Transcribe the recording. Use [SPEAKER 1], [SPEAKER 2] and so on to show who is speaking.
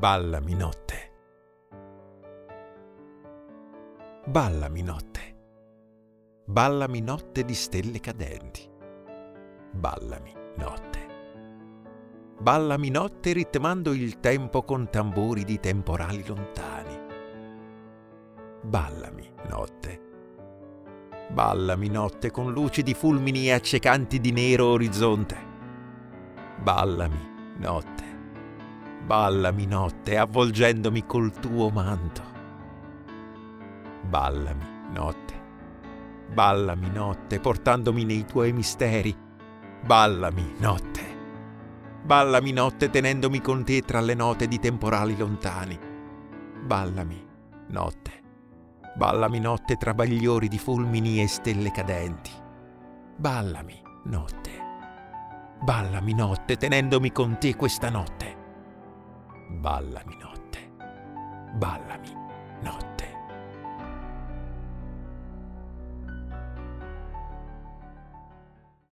[SPEAKER 1] Ballami notte. Ballami notte. Ballami notte di stelle cadenti. Ballami notte. Ballami notte ritmando il tempo con tamburi di temporali lontani. Ballami notte. Ballami notte con luci di fulmini accecanti di nero orizzonte. Ballami notte. Ballami notte avvolgendomi col tuo manto. Ballami notte. Ballami notte portandomi nei tuoi misteri. Ballami notte. Ballami notte tenendomi con te tra le note di temporali lontani. Ballami notte. Ballami notte tra bagliori di fulmini e stelle cadenti. Ballami notte. Ballami notte tenendomi con te questa notte. Ballami notte. Ballami notte.